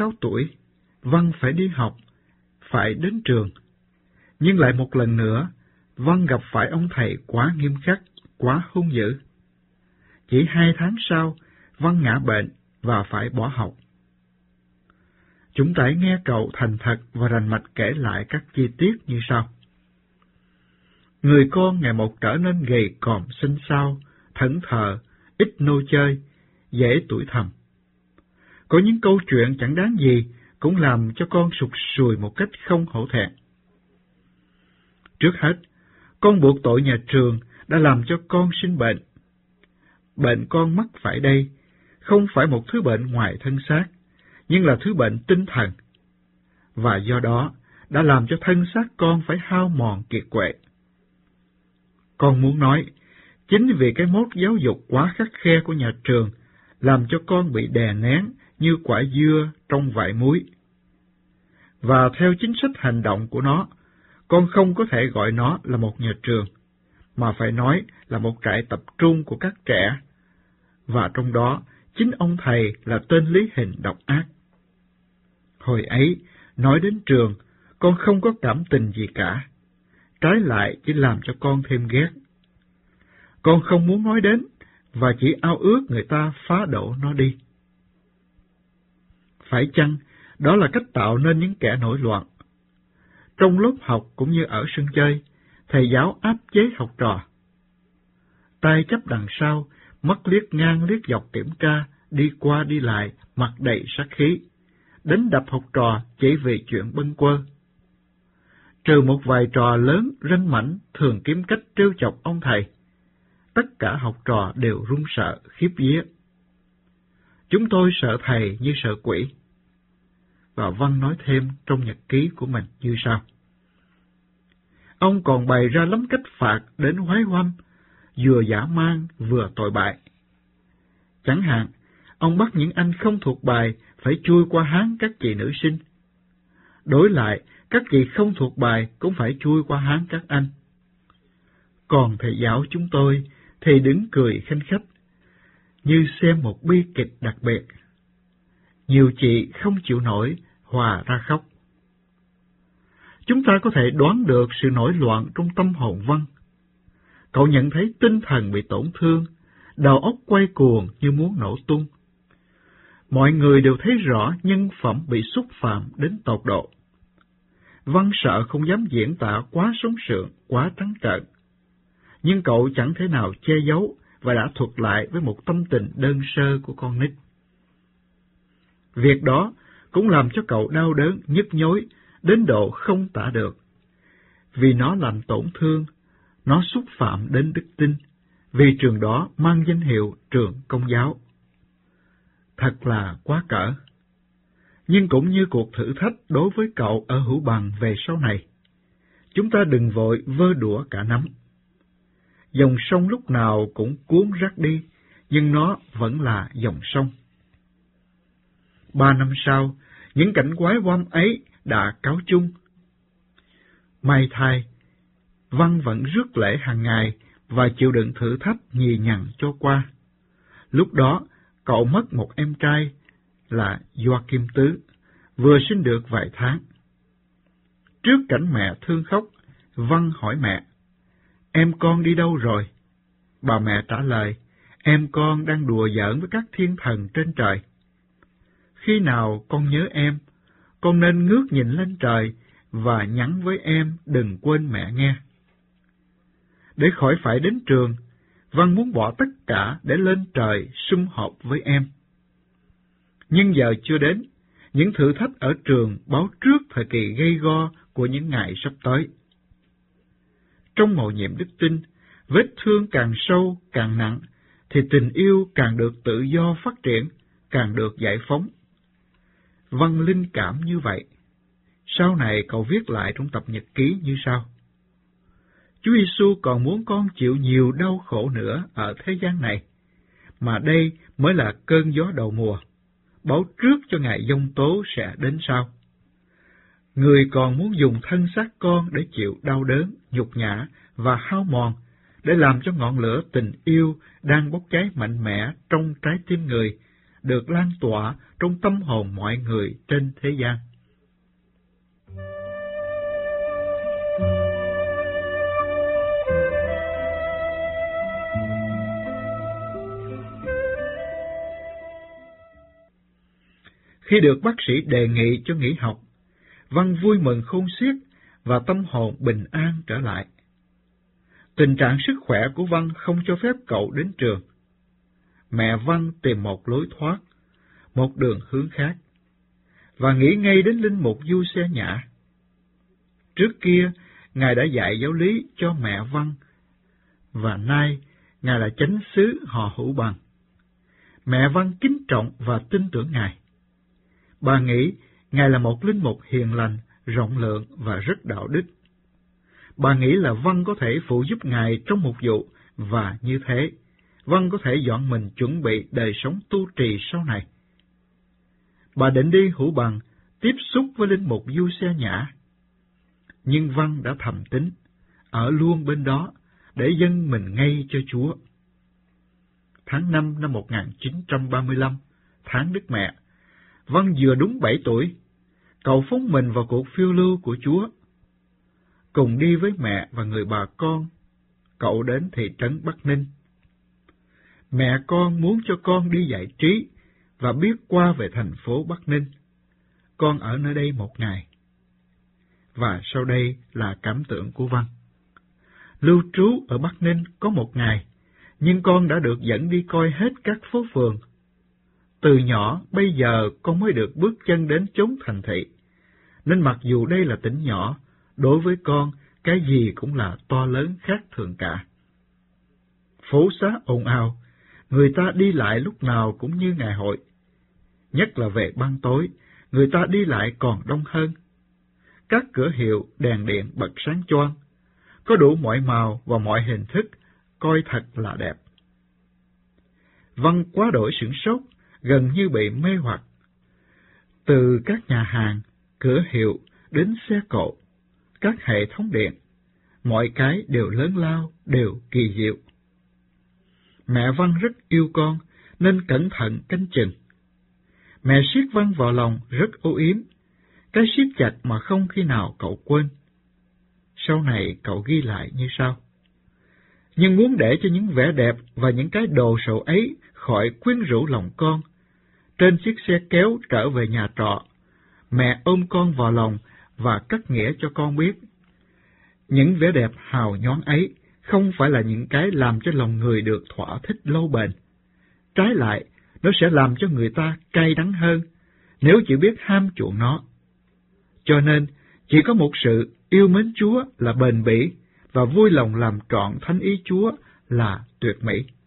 6 tuổi, Văn phải đi học, phải đến trường. Nhưng lại một lần nữa, Văn gặp phải ông thầy quá nghiêm khắc, quá hung dữ. Chỉ 2 tháng sau, Văn ngã bệnh và phải bỏ học. Chúng ta hãy nghe cậu thành thật và rành mạch kể lại các chi tiết như sau. Người con ngày một trở nên gầy còm xinh xao, thẫn thờ, ít nô chơi, dễ tủi thầm. Có những câu chuyện chẳng đáng gì cũng làm cho con sụt sùi một cách không hổ thẹn. Trước hết, con buộc tội nhà trường đã làm cho con sinh bệnh. Bệnh con mắc phải đây không phải một thứ bệnh ngoài thân xác, nhưng là thứ bệnh tinh thần, và do đó đã làm cho thân xác con phải hao mòn kiệt quệ. Con muốn nói, chính vì cái mốt giáo dục quá khắt khe của nhà trường làm cho con bị đè nén như quả dưa trong vại muối. Và theo chính sách hành động của nó, con không có thể gọi nó là một nhà trường, mà phải nói là một trại tập trung của các trẻ, và trong đó chính ông thầy là tên lý hình độc ác. Hồi ấy, nói đến trường, con không có cảm tình gì cả, trái lại chỉ làm cho con thêm ghét. Con không muốn nói đến, và chỉ ao ước người ta phá đổ nó đi. Phải chăng, đó là cách tạo nên những kẻ nổi loạn? Trong lớp học cũng như ở sân chơi, thầy giáo áp chế học trò. Tay chấp đằng sau, mắt liếc ngang liếc dọc kiểm tra, đi qua đi lại, mặt đầy sát khí, đánh đập học trò chỉ vì chuyện bâng quơ. Trừ một vài trò lớn ranh mãnh thường kiếm cách trêu chọc ông thầy, tất cả học trò đều run sợ khiếp vía. Chúng tôi sợ thầy như sợ quỷ. Và Văn nói thêm trong nhật ký của mình như sau. Ông còn bày ra lắm cách phạt đến hoái hoăm, vừa dã man vừa tội bại. Chẳng hạn, ông bắt những anh không thuộc bài phải chui qua háng các chị nữ sinh. Đối lại, các chị không thuộc bài cũng phải chui qua háng các anh. Còn thầy giáo chúng tôi thì đứng cười khanh khách, như xem một bi kịch đặc biệt. Nhiều chị không chịu nổi, hòa ra khóc. Chúng ta có thể đoán được sự nổi loạn trong tâm hồn Văn. Cậu nhận thấy tinh thần bị tổn thương, đầu óc quay cuồng như muốn nổ tung. Mọi người đều thấy rõ nhân phẩm bị xúc phạm đến tột độ. Văn sợ không dám diễn tả quá sống sượng, quá trắng trợn. Nhưng cậu chẳng thể nào che giấu và đã thuật lại với một tâm tình đơn sơ của con nít. Việc đó cũng làm cho cậu đau đớn, nhức nhối, đến độ không tả được. Vì nó làm tổn thương, nó xúc phạm đến đức tin, vì trường đó mang danh hiệu trường Công giáo. Thật là quá cỡ. Nhưng cũng như cuộc thử thách đối với cậu ở Hữu Bằng về sau này, chúng ta đừng vội vơ đũa cả nắm. Dòng sông lúc nào cũng cuốn rác đi, nhưng nó vẫn là dòng sông. 3 năm sau, những cảnh quái oăm ấy đã cáo chung. May thay, Văn vẫn rước lễ hàng ngày và chịu đựng thử thách nhì nhằng cho qua. Lúc đó, cậu mất một em trai là Gioacchim Tứ, vừa sinh được vài tháng. Trước cảnh mẹ thương khóc, Văn hỏi mẹ, em con đi đâu rồi? Bà mẹ trả lời, em con đang đùa giỡn với các thiên thần trên trời. Khi nào con nhớ em, con nên ngước nhìn lên trời và nhắn với em đừng quên mẹ nghe. Để khỏi phải đến trường, Văn muốn bỏ tất cả để lên trời sum họp với em. Nhưng giờ chưa đến, những thử thách ở trường báo trước thời kỳ gay go của những ngày sắp tới. Trong mầu nhiệm đức tin, vết thương càng sâu, càng nặng, thì tình yêu càng được tự do phát triển, càng được giải phóng. Văn linh cảm như vậy. Sau này cậu viết lại trong tập nhật ký như sau. Chúa Giêsu còn muốn con chịu nhiều đau khổ nữa ở thế gian này, mà đây mới là cơn gió đầu mùa, báo trước cho ngày giông tố sẽ đến sau. Người còn muốn dùng thân xác con để chịu đau đớn, nhục nhã và hao mòn, để làm cho ngọn lửa tình yêu đang bốc cháy mạnh mẽ trong trái tim người, được lan tỏa trong tâm hồn mọi người trên thế gian. Khi được bác sĩ đề nghị cho nghỉ học, Văn vui mừng khôn xiết và tâm hồn bình an trở lại. Tình trạng sức khỏe của Văn không cho phép cậu đến trường. Mẹ Văn tìm một lối thoát, một đường hướng khác, và nghĩ ngay đến linh mục Du Xe Nhã. Trước kia, Ngài đã dạy giáo lý cho mẹ Văn, và nay Ngài là chánh xứ họ Hữu Bằng. Mẹ Văn kính trọng và tin tưởng Ngài. Bà nghĩ Ngài là một linh mục hiền lành, rộng lượng và rất đạo đức. Bà nghĩ là Văn có thể phụ giúp Ngài trong mục vụ, và như thế, Văn có thể dọn mình chuẩn bị đời sống tu trì sau này. Bà định đi Hữu Bằng, tiếp xúc với linh mục Du Xe Nhã. Nhưng Văn đã thầm tính, ở luôn bên đó, để dâng mình ngay cho Chúa. Tháng 5 năm 1935, tháng Đức Mẹ, Văn vừa đúng 7 tuổi, cậu phóng mình vào cuộc phiêu lưu của Chúa. Cùng đi với mẹ và người bà con, cậu đến thị trấn Bắc Ninh. Mẹ con muốn cho con đi giải trí và biết qua về thành phố Bắc Ninh. Con ở nơi đây một ngày. Và sau đây là cảm tưởng của Văn. Lưu trú ở Bắc Ninh có một ngày, nhưng con đã được dẫn đi coi hết các phố phường. Từ nhỏ bây giờ con mới được bước chân đến chốn thành thị, nên mặc dù đây là tỉnh nhỏ, đối với con cái gì cũng là to lớn khác thường cả. Phố xá ồn ào, người ta đi lại lúc nào cũng như ngày hội. Nhất là về ban tối, người ta đi lại còn đông hơn. Các cửa hiệu đèn điện bật sáng choang, có đủ mọi màu và mọi hình thức, coi thật là đẹp. Văn quá đổi sửng sốt, gần như bị mê hoặc. Từ các nhà hàng, cửa hiệu đến xe cộ, các hệ thống điện, mọi cái đều lớn lao, đều kỳ diệu. Mẹ Văn rất yêu con, nên cẩn thận canh chừng. Mẹ siết Văn vào lòng rất âu yếm, cái siết chặt mà không khi nào cậu quên. Sau này cậu ghi lại như sau. Nhưng muốn để cho những vẻ đẹp và những cái đồ sộ ấy khỏi quyến rũ lòng con, trên chiếc xe kéo trở về nhà trọ, mẹ ôm con vào lòng và cắt nghĩa cho con biết. Những vẻ đẹp hào nhoáng ấy không phải là những cái làm cho lòng người được thỏa thích lâu bền. Trái lại, nó sẽ làm cho người ta cay đắng hơn, nếu chỉ biết ham chuộng nó. Cho nên, chỉ có một sự yêu mến Chúa là bền bỉ, và vui lòng làm trọn thánh ý Chúa là tuyệt mỹ.